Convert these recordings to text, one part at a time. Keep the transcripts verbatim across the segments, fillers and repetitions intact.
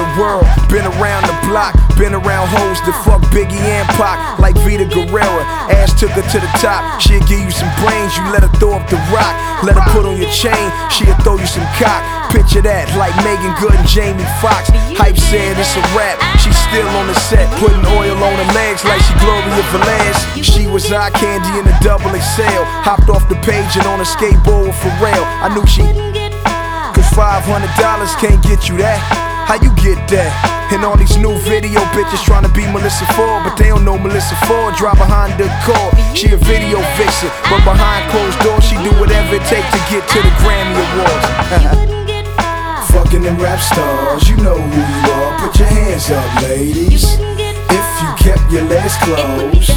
world, been around the block, been around hoes that fuck Biggie and Pac, like Vita Guerrera. Ass took her to the top, she'll give you some brains, you let her throw up the rock. Let her put on your chain, she'll throw you some cock. Picture that, like Megan Good and Jamie Foxx. Hype said it's a rap, she's still on the set, putting oil on her legs like she Gloria Velez. She was eye candy in a double X L, hopped off the page and on a skateboard with Pharrell. I knew she, cause five hundred dollars can't get you that. How you get that? And all these new video bitches trying to be Melissa Ford, but they don't know Melissa Ford drive behind the core. She a video vixen, but behind closed doors she do whatever it takes to get to the Grammy Awards. Fucking them rap stars, you know who you are. Put your hands up, ladies. If you kept your legs closed,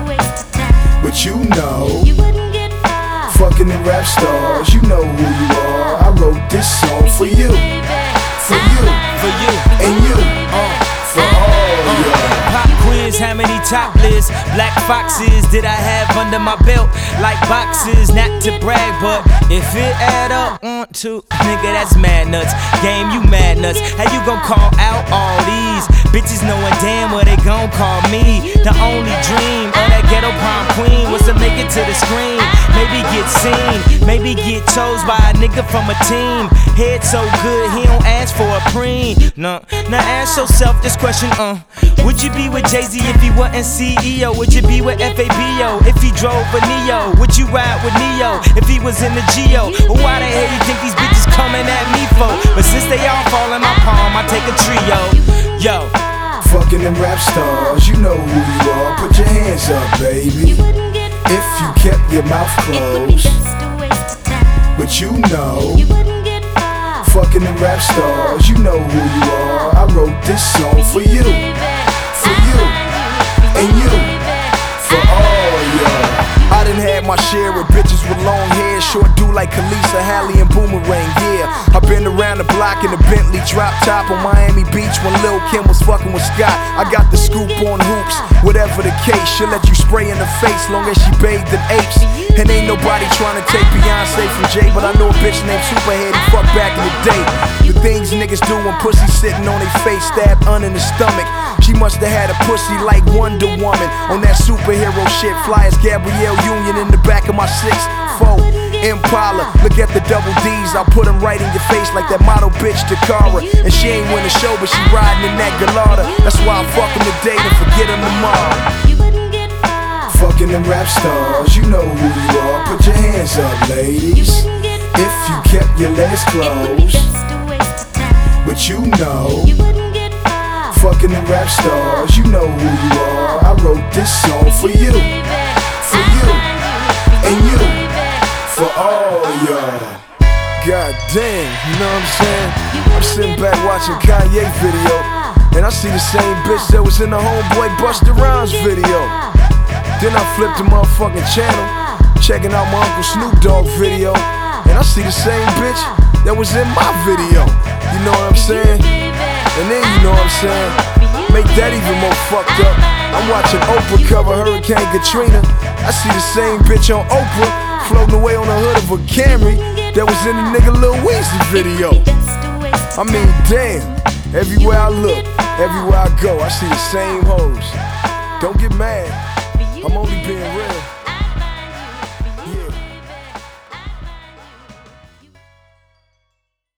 but you know, fucking them rap stars, you know who you are. I wrote this song for you, for you, for you, and you, uh, for all y'all. Pop quiz, how many top lists, black foxes did I have under my belt? Like boxes, not to brag, but if it add up, one, two, nigga, that's mad nuts. Game, you mad nuts. How you gon' call out all these bitches knowing damn well they gon' call me? The only dream of that ghetto prom queen was to make it to the screen. Maybe get seen, maybe get chose by a nigga from a team. Head so good, he don't ask for a preen. No, now ask yourself this question, uh would you be with Jay-Z if he wasn't C E O? Would you be with F A B O if he drove a Neo? Would you ride with Neo if he was in the Geo? Or why the hell you think these bitches coming at me for? But since they all fall in my palm, I take a trio. Yo, fucking them rap stars, you know who you are. Put your hands up, baby. If you kept your mouth closed, but you know, fucking them rap stars, you know who you are. I wrote this song for you, for you, and you, for all y'all. I done had my share of bitches with long hair, short do like Khaleesa, Halle, and Boomerang, yeah. I been around the block in a Bentley drop top on Miami Beach when Lil' Kim was fucking with Scott. I got the scoop on hoops, whatever the case. She'll let you spray in the face long as she bathed in apes. And ain't nobody trying to take Beyonce from Jay, but I know a bitch named Superhead who fucked back in the day. The things niggas do when pussy sitting on their face, stabbed un in the stomach. She musta had a pussy like Wonder Woman on that superhero shit. Fly as Gabrielle Union in the back of my six four Impala. Look at the double D's, I'll put them right in your face like that model bitch Takara. And she ain't win the show, but she riding in that Gallardo. That's why I fuck them today and forget them tomorrow. Fucking them rap stars, you know who you are. Put your hands up, ladies. If you kept your legs closed, but you know, fucking them rap stars, you know who you are. I wrote this song for you, for you, and you, for all y'all. God damn, you know what I'm saying? I'm sitting back watching Kanye video, and I see the same bitch that was in the Homeboy Busta Rhymes video. Then I flip the motherfucking channel, checking out my Uncle Snoop Dogg video, and I see the same bitch that was in my video. You know what I'm saying? And then you know what I'm saying? Make that even more fucked up. I'm watching Oprah cover Hurricane Katrina. I see the same bitch on Oprah floating away on the hood of a Camry that was in the nigga Lil Weezy video. I mean, damn. Everywhere I look, everywhere I go, I see the same hoes. Don't get mad. I'm only being real.